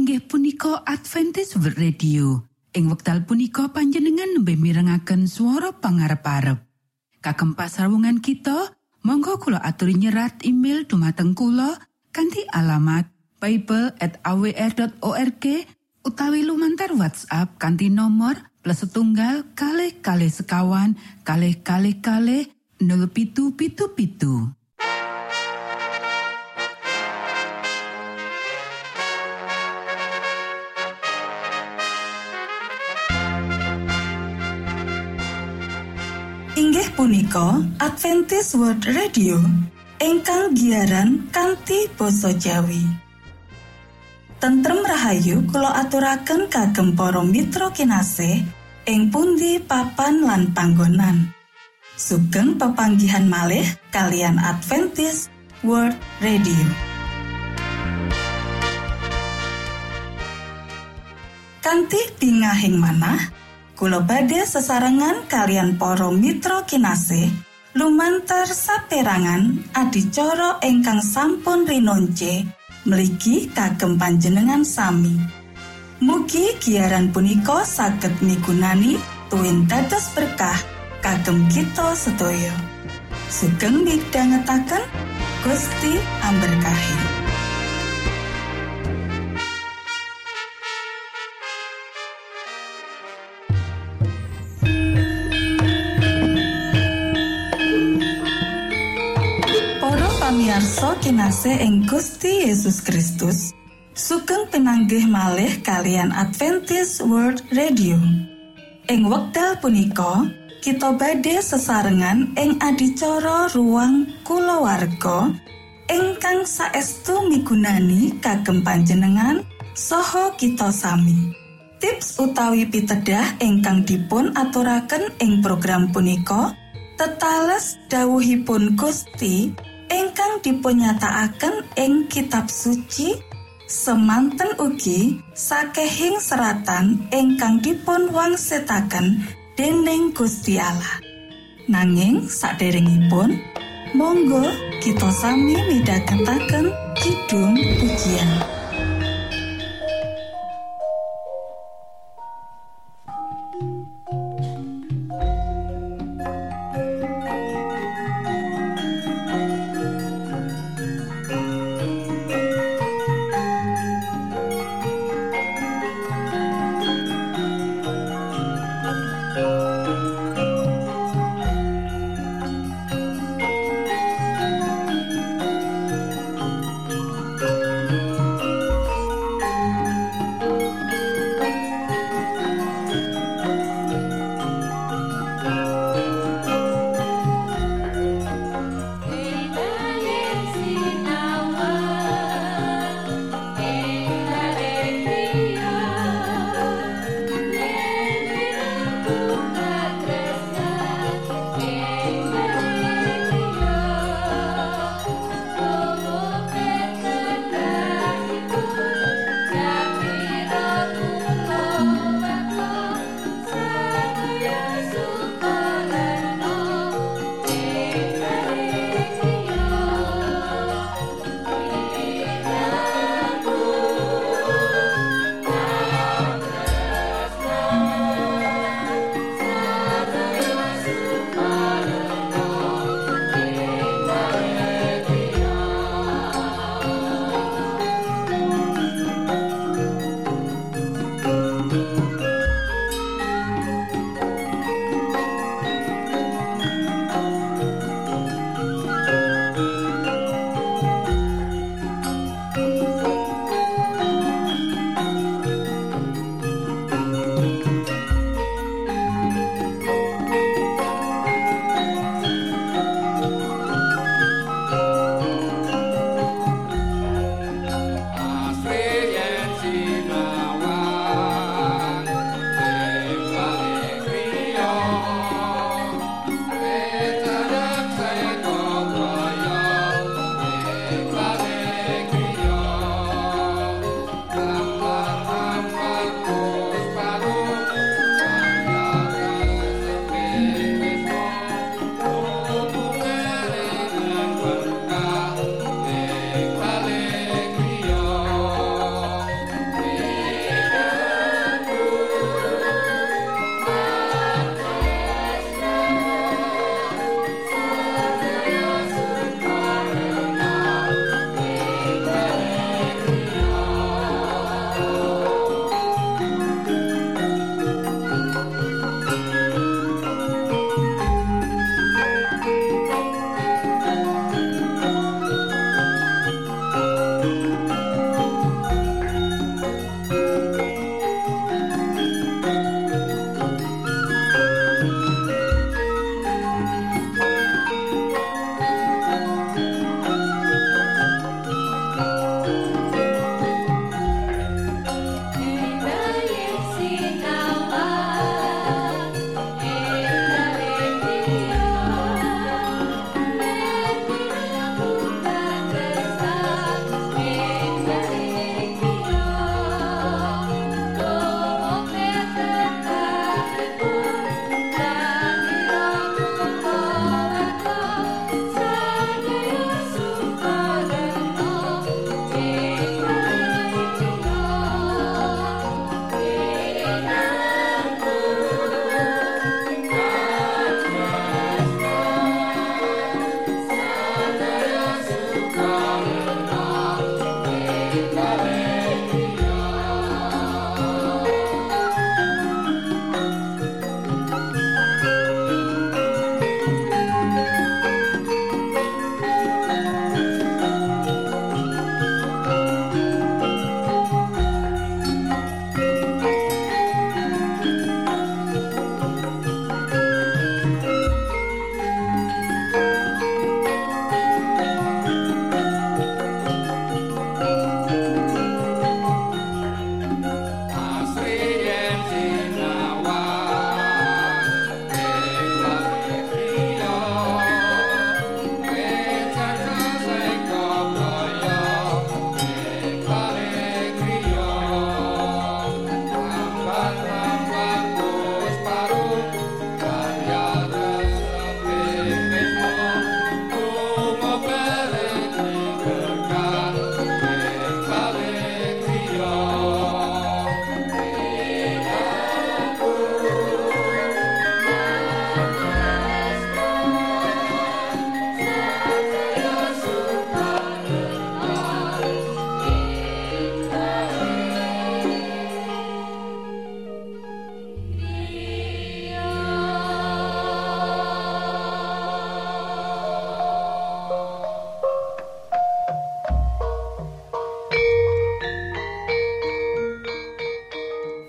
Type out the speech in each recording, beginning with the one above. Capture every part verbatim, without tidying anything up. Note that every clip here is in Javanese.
inggih punika Adventist World Radio. Ing wekdal punika panjenengan nembe mirengaken swara pangarep-arep. Kagem pasrawungan kita, monggo kula aturi nyerat email dumateng kula kanthi alamat bible at a w r dot org utawi lumantar WhatsApp kanthi nomor plus setunggal kalih kalih sekawan kalih kalih kalih nol pitu pitu pitu. Inggih punika Adventist World Radio ingkang giaran kanthi basa Jawi. Tentrem rahayu kula aturaken kagem para mitra kinasih ing pundi papan lan panggonan. Sugeng pepanggihan malih kalian Adventist World Radio. Kanthi bingahing manah kula badhe sesarengan kalian para mitra kinasih lumantar saperangan adicara ingkang sampun rinonce mligi kagem panjenengan sami. Mugi giaran punika saged migunani tuwin dados berkah kagem kita sedaya. Sugeng midhangetaken Gusti amberkahi. Pamirsa kinasih ing Gusti Yesus Kristus, sugeng pinanggih malih kalian Adventist World Radio. Ing wekdal punika, kita badhe sesarengan ing adicara ruang kulawarga ingkang saestu migunani kagem panjenengan saha kita sami. Tips utawi pitedah ingkang dipun aturaken ing program punika tetales dawuhipun Gusti ingkang dipunyatakaken ing kitab suci semanten ugi sakehing seratan ingkang dipun wangsitaken dening Gusti Allah. Nanging saderengipun monggo kita sami midhangetaken kidung pujian.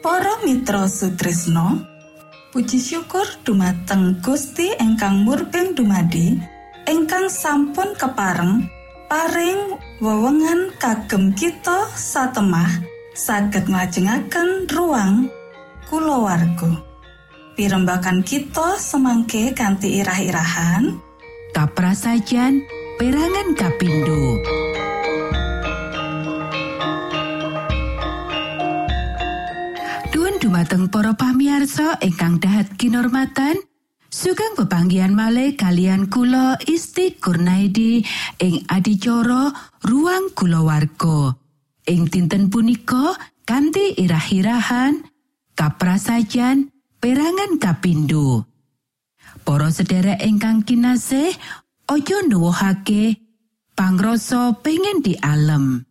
Para mitra sutresna, puji syukur dumateng Gusti ingkang murbeng dumadi, ingkang sampun kepareng paring wewengan kagem kita satemah saged nglajengaken ruang kulawarga. Pirembakan kita semangke kanthi irah-irahan kaprasajan perangan kapindo. Duun dumateng para pamirsa ingkang dahat kinurmatan, sugeng pepanggihan malih kalian kula Isti Kurnaidi ing adicara ruang kulawarga. Ing dinten punika kanthi irah-irahan kaprasajan perangan kapindo. Para sedherek ingkang kinasih, aja nuwuhake pangrasa pengen dialem.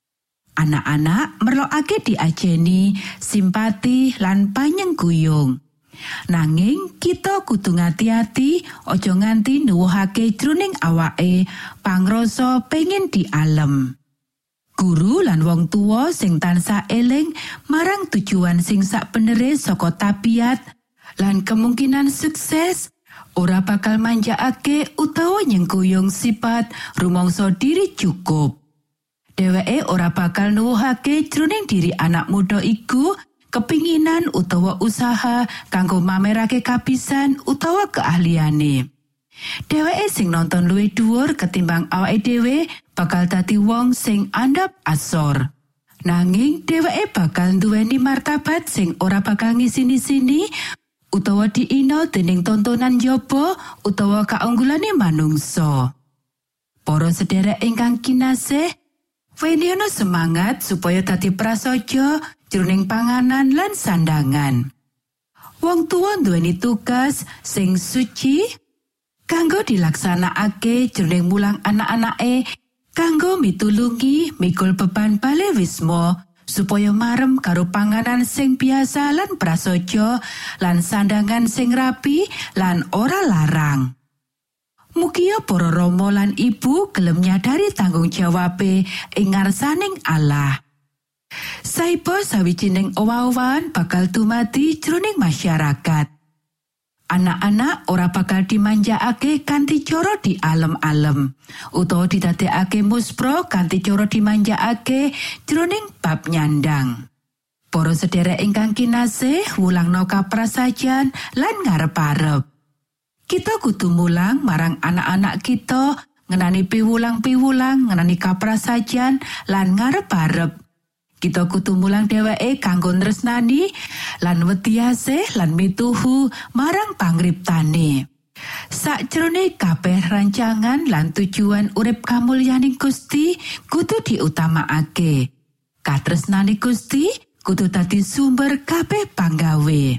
Anak-anak merlokake diajeni simpati lan panyengguyung. Nanging kita kudu ngati-ati aja nganti nuwuhake jroning awake pangrasa pengen dialem. Guru lan wong tuwa sing tansah eling marang tujuan sing sakbenere saka tabiat lan kemungkinan sukses ora bakal manjakake utawa nyengkuyung sifat rumangsa diri cukup. Dheweke ora bakal nuwuhake jroning diri anak muda iku kepinginan utawa usaha kanggo mamerake kabisan utawa keahliane. Dheweke sing nonton luwih dhuwur ketimbang awake dhewe bakal dadi wong sing andhap asor. Nanging dheweke bakal nduweni martabat sing ora bakal ngisini-sini utawa diina dening tontonan jaba utawa kaunggulane manungsa. Para sedherek ingkang kinasih, wenehna semangat supaya dadi prasaja jroning panganan lan sandangan. Wong tuwa nduweni tugas sing suci kanggo dilaksanakake jroning mulang anak-anake kanggo mitulungi mikul beban balewisma supaya marem karo panganan sing biasa lan prasaja lan sandangan sing rapi lan ora larang. Mugia para rama lan ibu gelem nyadari tanggung jawabe ing ngarsaning Allah. Saiba sawijining owah-owahan bakal dumadi jroning masyarakat. Anak-anak ora bakal dimanjakake kanthi cara dialem-alem utawa didadekake muspro kanthi cara dimanjakake jroning bab nyandang. Para sedherek ingkang kinasih, wulangna kaprasajan lan ngarep-arep. Kita kudu mulang marang anak-anak kita ngenani piwulang-piwulang ngenani kaprasajan lan ngarep-arep. Kita kudu mulang dheweke kanggo tresnani lan wediase lan mituhu marang pangriptane. Sakjroning kabeh rancangan lan tujuan urip kamulyaning Gusti kudu diutamakake. Katresnane Gusti kudu dadi sumber kabeh panggawe.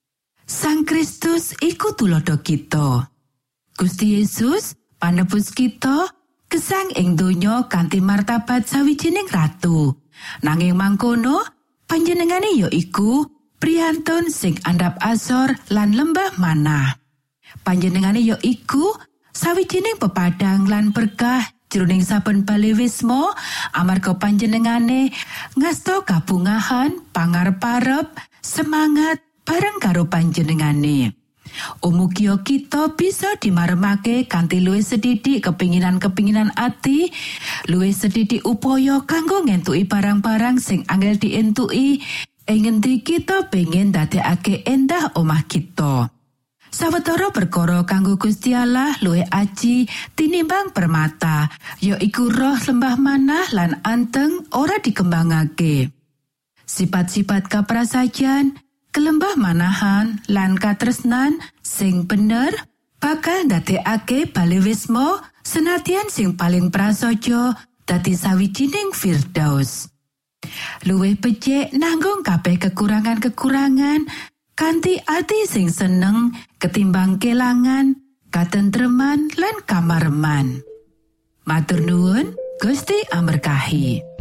Sang Kristus iku tulodo kita. Gusti Yesus panebus kita gesang ing donya kanthi martabat sawijining ratu. Nanging mangkono panjenengane ya iku priyantun sing andhap asor lan lembah manah. Panjenengane ya iku sawijining pepadang lan berkah jroning saben balewisma amarga panjenengane ngasta kabungahan, pangarep-arep, semangat bareng karo panjenengane. Umugia kita bisa dimaremake kanthi luwih sedidik kepinginan-kepinginan ati, luwih sedidik upaya kanggo ngentuki barang-barang sing angel dientuki ing ngendi kita pengen dadekake endah omah kita. Sawetara perkara kanggo Gusti Allah luwih aji tinimbang permata, yaiku roh lembah manah lan anteng ora dikembangake. Sifat-sifat kaprasajan, kelembah manahan lan katresnan sing bener bakal ndadekake balewisma senadyan sing paling prasaja dadi sawijining firdaus. Luwih becik nanggung kabeh kekurangan-kekurangan kanthi ati sing seneng ketimbang kelangan, katentreman lan kamareman. Matur nuwun, Gusti amberkahi.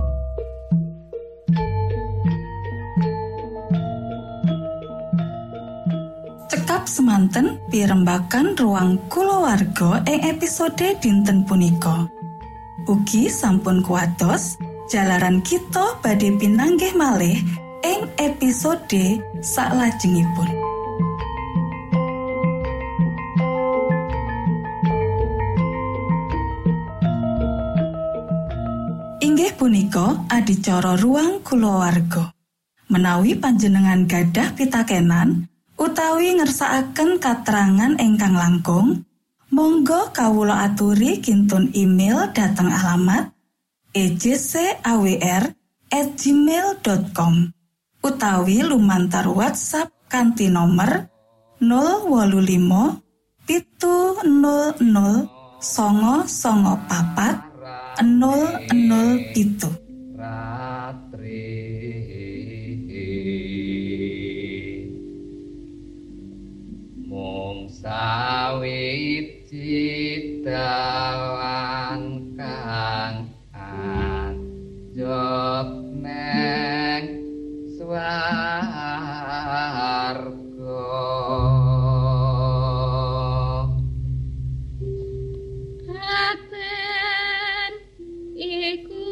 Cekap semanten pirembakan ruang kulawarga ing episode dinten punika. Ugi sampun kuatos jalaran kita badhe pinanggih malih ing episode salajengipun. Inggih punika adicara ruang kulawarga. Menawi panjenengan gadah pitakenan utawi ngersakaken katerangan ingkang langkung, monggo kawula aturi kintun email dhateng alamat e j c a w r at gmail dot com utawi lumantar WhatsApp kanthi nomer nol wolu limo pitu nol nol songo songo papat nol nol pitu. Mung sawiji dalan kang anjop neng swarga. Katen iku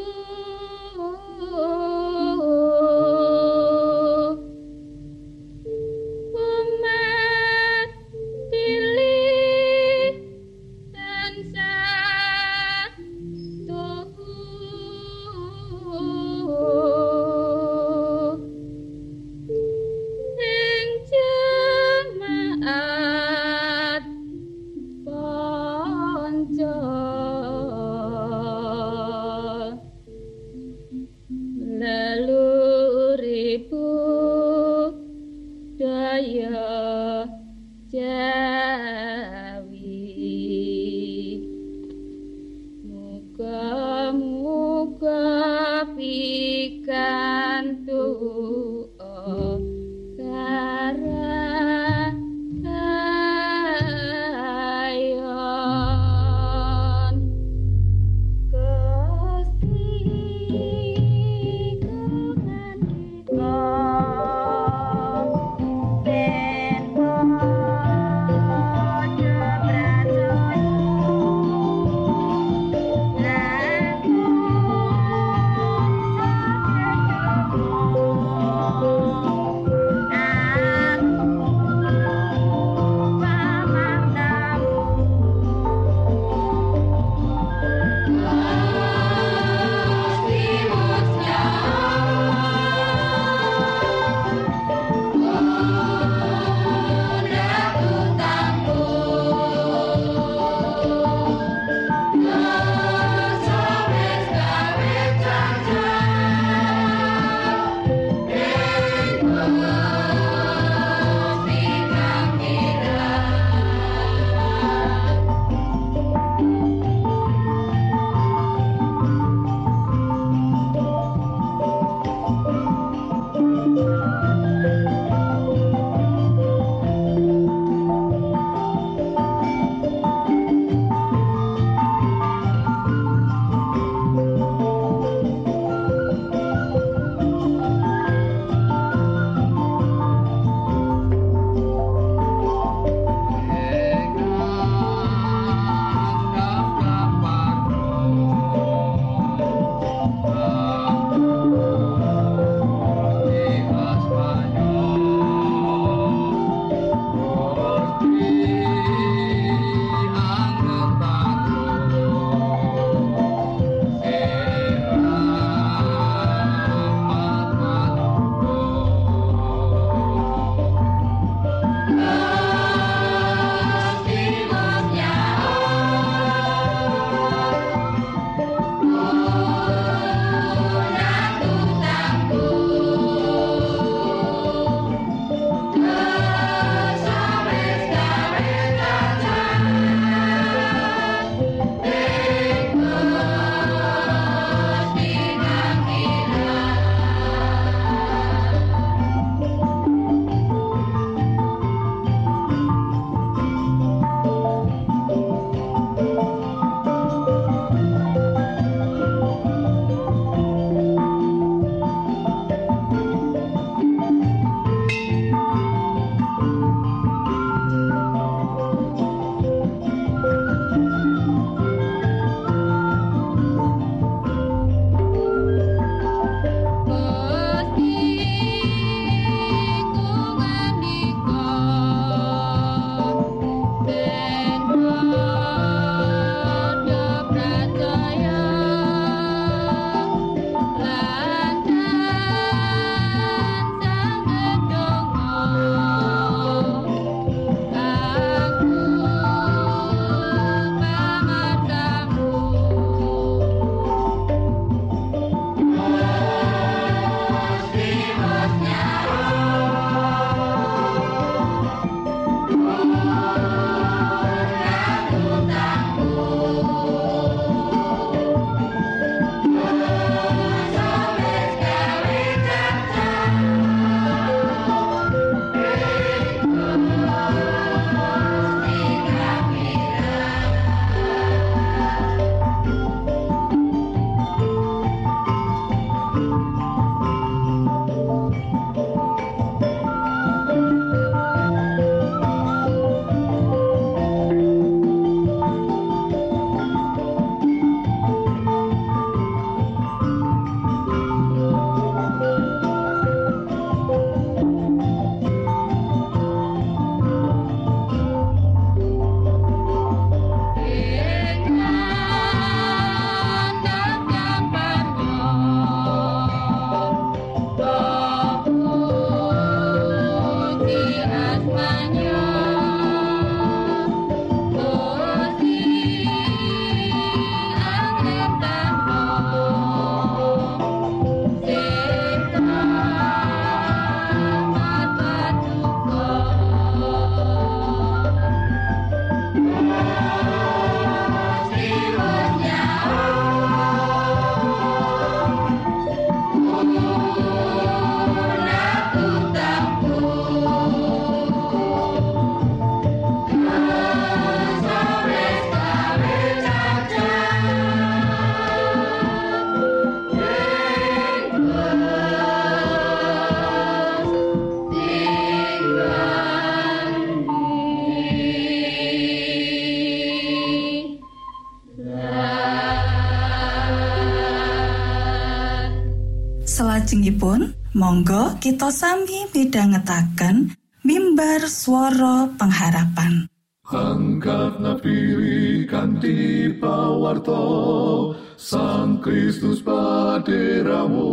salajengipun monggo kita sami midhangetaken mimbar swara pengharapan. Angkat napiri kanthi pawarta Sang Kristus paderamu.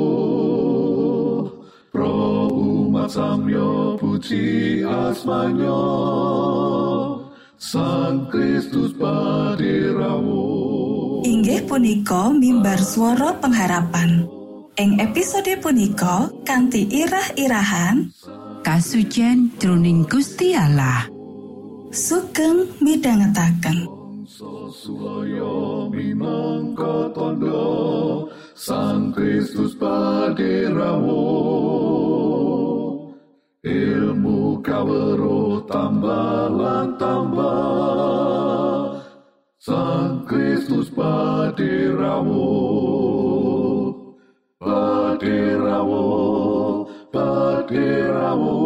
Pro umat samyo puji asmanyo Sang Kristus paderamu. Inggih punika mimbar swara pengharapan. Ing episode punika kanthi irah-irahan Kasucen jroning Gusti Allah. Sugeng midhangetaken. Sulaya minangka tandha Sang Kristus paderamu. Ilmu kawruh tambah lan tambah Sang Kristus paderamu. Paderamu, paderamu,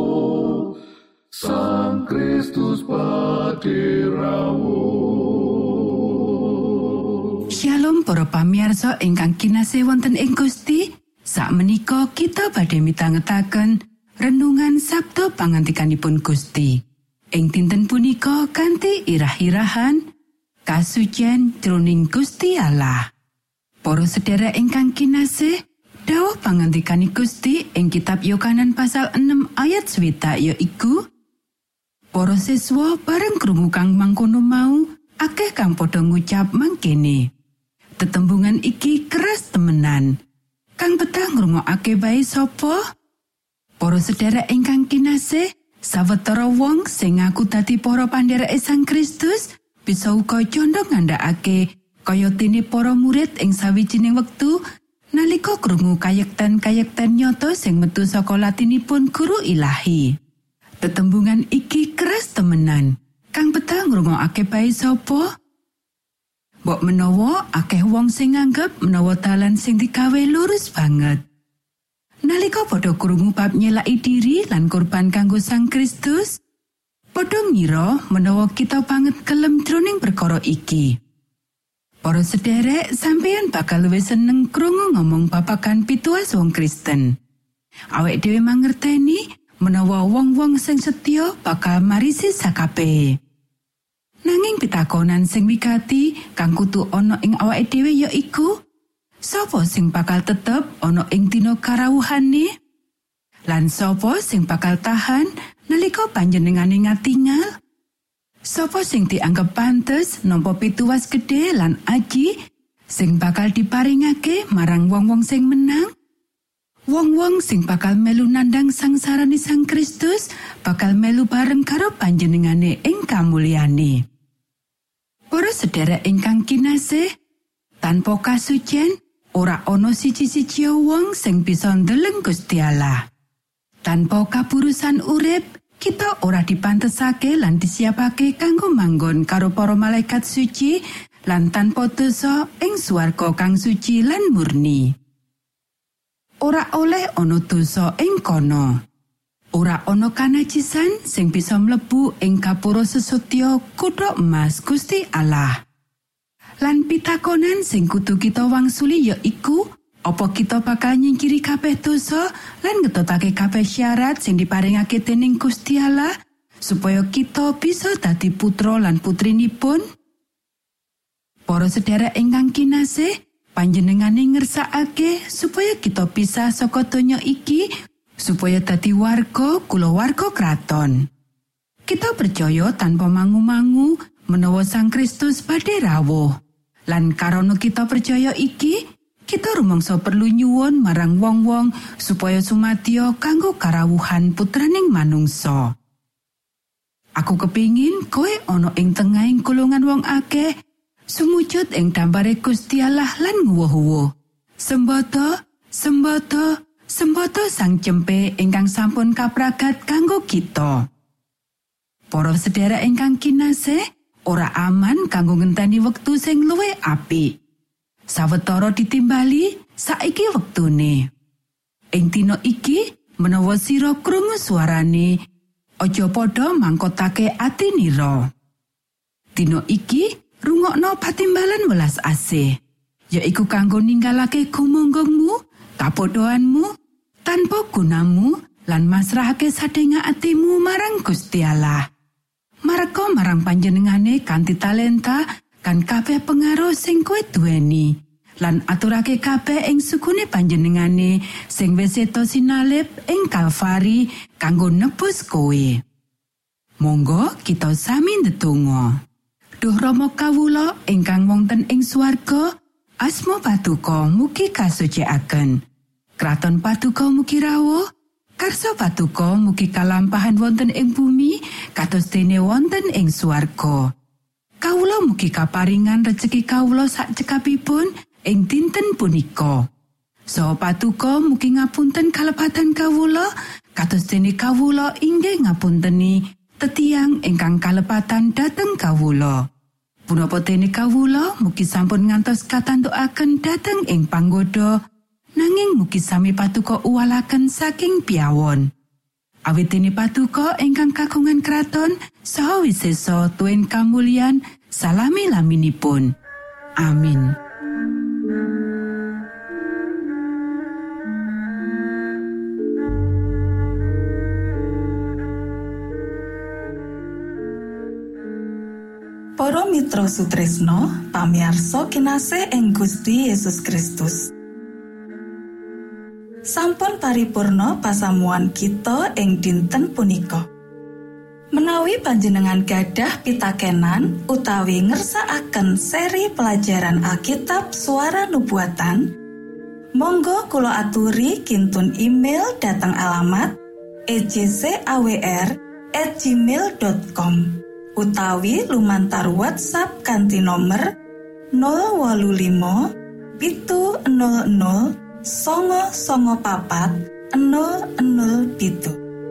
Sang Kristus paderamu. Shalom para pamirsa ingkang kinasih wonten ing Gusti. Sakmenika kita badhe mitangetaken renungan Sabda pangantikanipun Gusti. Ing dinten punika kanthi irah-irahan Kasucen jroning Gusti Allah. Para sedherek ingkang kinasih, dawuh pangantikane Gusti ing kitab Yohanes pasal enam ayat swidak yaiku, para siswa bareng krungu kang mangkono mau, akeh kang padha ngucap mangkene. Tetembungan iki keras temenan. Kang betah ngrungokake bae sapa? Para sedherek ingkang kinasih, sawetara wong sing ngaku dadi para pandhereke Sang Kristus bisa uga condong ngandhakake kaya dene para murid ing sawijining wektu nalika krungu kayekten-kayekten nyata sing metu saka latinipun guru ilahi. Tetembungan iki keras temenan. Kang betah ngrungokake bae sapa? Mbok menawa akeh wong sing nganggep menawa dalan sing digawe lurus banget. Nalika padha krungu bab nyelaki diri lan kurban kanggo Sang Kristus, padha ngira menawa kita banget kelem jroning perkara iki. Para sederek, sampeyan bakal luwih seneng krungu ngomong babagan pituas wong Kristen. Awake dhewe mangerteni menawa wong-wong sing setya bakal marisi sakabehe. Nanging pitakonan sing wigati kang kudu ana ing awake dhewe yaiku, sapa sing bakal tetep ana ing dina karawuhane? Lan sapa sing bakal tahan nalika panjenengane ngatingal? Sapa sing dianggep pantes nampa pituwas gedhe lan aji sing bakal diparingake marang wong-wong sing menang? Wong-wong sing bakal melu nandhang sangsarane Sang Kristus bakal melu bareng karo panjenengane ing kamulyane. Para sedherek ingkang kinasih, tanpa kasucen ora ana siji-siji wong sing bisa ndeleng Gusti Allah. Tanpa kapurusan urip, kita ora dipantesake lan disiapake kanggo manggon karo para malaikat suci lan tanpa dosa ing swarga kang suci lan murni. Ora oleh ana dosa ing kono. Ora ana kanajisan sing bisa mlebu ing gapura sesotya kutha emas Gusti Allah. Lan pitakonan sing kudu kita wangsuli yaiku, apa kita bakal nyingkiri kabeh dosa lan ngetutake kabeh syarat sing diparingake dening Gusti Allah supaya kita bisa dadi putra lan putrinipun? Para sedherek ingkang kinasih, panjenengane ngersakake supaya kita pisah saka donya iki supaya dadi warga kulawarga kraton. Kita percaya tanpa mangu-mangu menawa Sang Kristus badhe rawuh. Lan karana kita percaya iki, kita rumangsa perlu nyuwun marang wong-wong supaya sumadya kanggo karawuhan putraning manungsa. Aku kepingin kowe ana ing tengahing golongan wong akeh sumujud ing dambare Gusti Allah lan nguwuh-uwuh. Sembodo, sembodo, sembodo Sang Cempe ingkang sampun kapragat kanggo kita. Para sedherek ingkang kinasih, ora aman kanggo ngenteni wektu sing luwih apik. Sawetara ditimbali, saiki wektune. Ing dina iki, menawa sira krungu suarane, aja padha mangkotake atinira. Dina iki, rungokno patimbalan welas asih, yaiku kanggo ninggalake gumunggungmu kapodoanmu, tanpa gunamu, lan masrahake sadaya atimu marang Gusti Allah. Marga marang panjenengane kanthi talenta kan kabeh pengaruh sing kowe duweni, lan aturake kabeh ing sukune panjenengane sing wis seto sinalip ing Kalvari kanggo nebus kowe. Monggo kita sami ndedonga. Duh Rama kawula ingkang wonten ing swarga, asma Patuko mugi kasucikaken. Kraton Patuko mugi rawuh, karsa Patuko mugi kalampahan wonten ing bumi kados dene wonten ing swarga. Kawula mugi kaparingan rejeki kawula sak cekapipun ing dinten punika. Saha Patuko mugi ngapunten kalepatan kawula kados dene kawula inggih ngapunteni tetiang ingkang kalepatan dhateng kawula. Punapa dene kawula mugi sampun ngantos katantukaken dhateng ing panggoda, nanging mugi sami Patuko uwalaken saking piyawon. Awit dene Patuko ingkang kagungan kraton saha wisesa tuwin kamulyan salami-laminipun. Amin. Para mitra sutresna, pamiarsa kinasih ing Gusti Yesus Kristus. Sampun paripurna pasamuan kita ing dinten punika. Menawi panjenengan gadah pitakenan utawi ngersakaken seri pelajaran Alkitab Suara Nubuatan, monggo kula aturi kintun email dhateng alamat e j c a w r at gmail dot com. Utawi lumantar WhatsApp kanthi nomor nol wolu limo pitu nol nol songo songo papat nol nol pitu.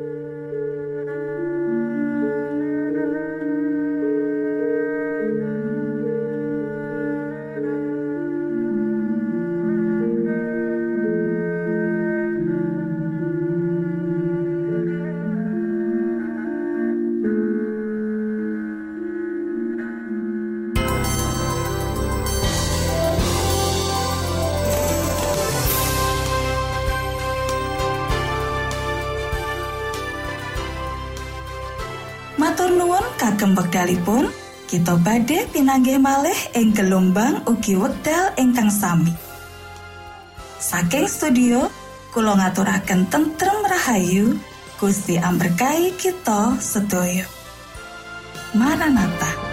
Matur nuwun kagem wekdalipun, kita badhe pinanggih malih ing gelombang ugi wekdal ingkang sami. Saking studio, kula ngaturaken tentrem rahayu, Gusti amberkahi kita sedaya. Maranatha.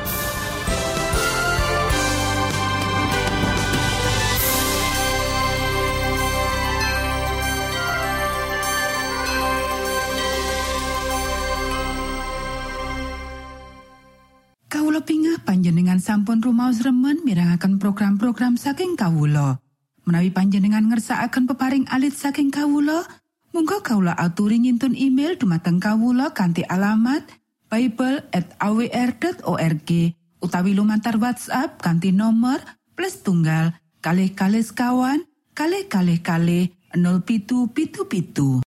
Panjenengan sampun rumaos remen mirengaken program-program saking kawula. Menawi panjenengan ngersakaken peparing alit saking kawula, monggo kawula aturi ngintun email dumateng kawula kanthi alamat bible at a w r dot org utawi lumantar WhatsApp kanthi nomor plus tunggal kalih kalih sekawan kalih kalih kalih nol pitu pitu pitu.